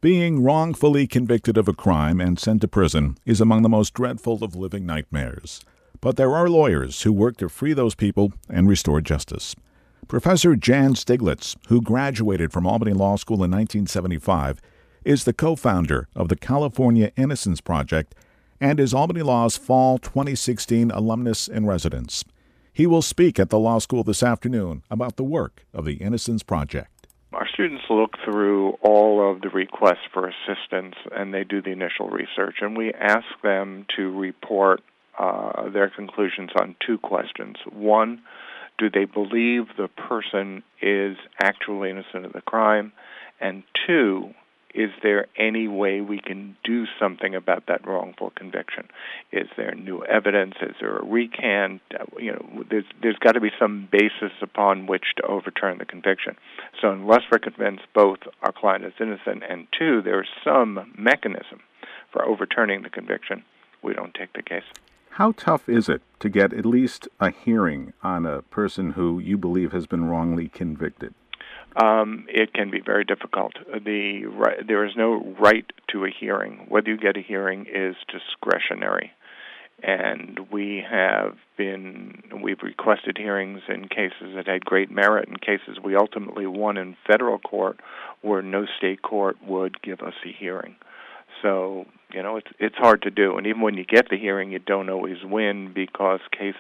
Being wrongfully convicted of a crime and sent to prison is among the most dreadful of living nightmares. But there are lawyers who work to free those people and restore justice. Professor Jan Stiglitz, who graduated from Albany Law School in 1975, is the co-founder of the California Innocence Project and is Albany Law's Fall 2016 alumnus in residence. He will speak at the law school this afternoon about the work of the Innocence Project. Our students look through all of the requests for assistance, and they do the initial research, and we ask them to report their conclusions on two questions. One, do they believe the person is actually innocent of the crime? And two, is there any way we can do something about that wrongful conviction? Is there new evidence? Is there a recant? There's got to be some basis upon which to overturn the conviction. So unless we're convinced both our client is innocent and two, there's some mechanism for overturning the conviction, we don't take the case. How tough is it to get at least a hearing on a person who you believe has been wrongly convicted? It can be very difficult. There is no right to a hearing. Whether you get a hearing is discretionary. And we've requested hearings in cases that had great merit, in cases we ultimately won in federal court where no state court would give us a hearing. So, it's hard to do. And even when you get the hearing, you don't always win because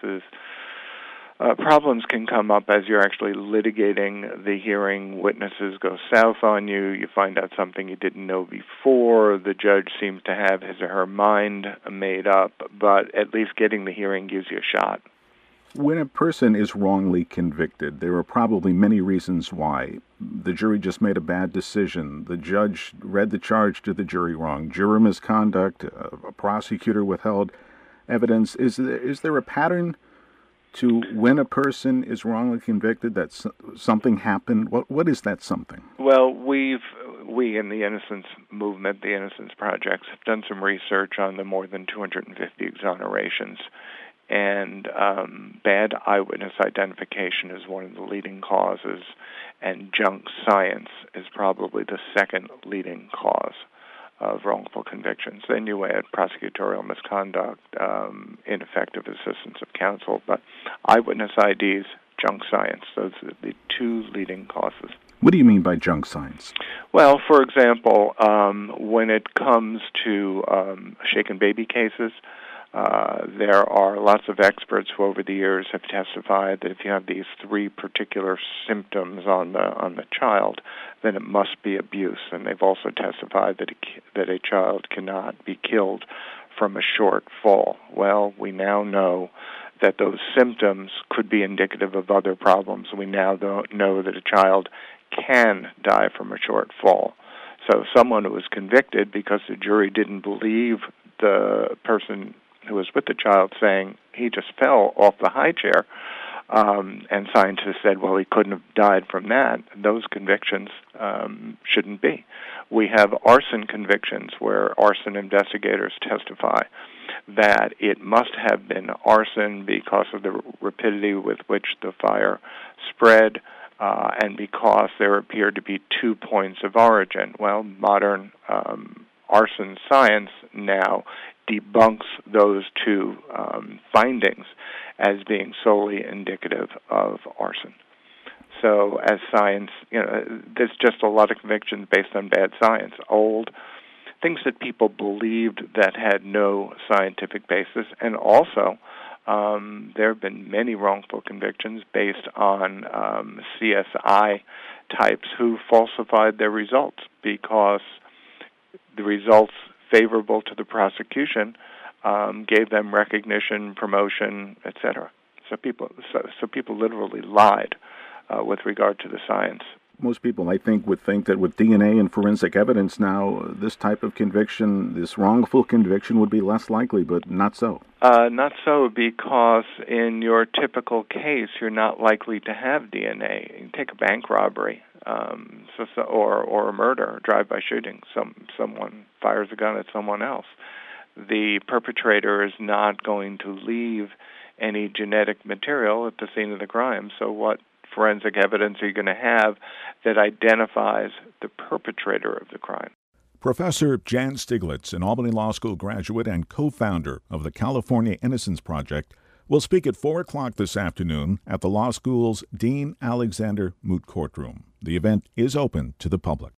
problems can come up as you're actually litigating the hearing. Witnesses go south on you. You find out something you didn't know before. The judge seems to have his or her mind made up, but at least getting the hearing gives you a shot. When a person is wrongly convicted, there are probably many reasons why. The jury just made a bad decision. The judge read the charge to the jury wrong. Juror misconduct. A prosecutor withheld evidence. Is there a pattern to when a person is wrongly convicted that something happened? What is that something? Well, we in the Innocence Movement, the Innocence Projects, have done some research on the more than 250 exonerations. And bad eyewitness identification is one of the leading causes, and junk science is probably the second leading cause of wrongful convictions. Then you add prosecutorial misconduct, ineffective assistance of counsel, but eyewitness IDs, junk science, those are the two leading causes. What do you mean by junk science? Well, for example, when it comes to shaken baby cases, there are lots of experts who over the years have testified that if you have these three particular symptoms on the child, then it must be abuse. And they've also testified that a child cannot be killed from a short fall. Well, we now know that those symptoms could be indicative of other problems. We now don't know that a child can die from a short fall. So someone who was convicted because the jury didn't believe the person who was with the child saying he just fell off the high chair, and scientists said, well, he couldn't have died from that. Those convictions shouldn't be. We have arson convictions where arson investigators testify that it must have been arson because of the rapidity with which the fire spread, and because there appeared to be 2 points of origin. Well, modern arson science now debunks those two findings as being solely indicative of arson. So as science, there's just a lot of convictions based on bad science, old things that people believed that had no scientific basis, and also there have been many wrongful convictions based on CSI types who falsified their results because the results favorable to the prosecution gave them recognition, promotion, etc. So people literally lied with regard to the science. Most people, I think, would think that with DNA and forensic evidence now, this type of conviction, this wrongful conviction, would be less likely, but not so. Not so, because in your typical case, you're not likely to have DNA. You take a bank robbery, or a murder, a drive-by shooting. Someone fires a gun at someone else. The perpetrator is not going to leave any genetic material at the scene of the crime. So what forensic evidence are you going to have that identifies the perpetrator of the crime? Professor Jan Stiglitz, an Albany Law School graduate and co-founder of the California Innocence Project, will speak at 4 o'clock this afternoon at the law school's Dean Alexander Moot Courtroom. The event is open to the public.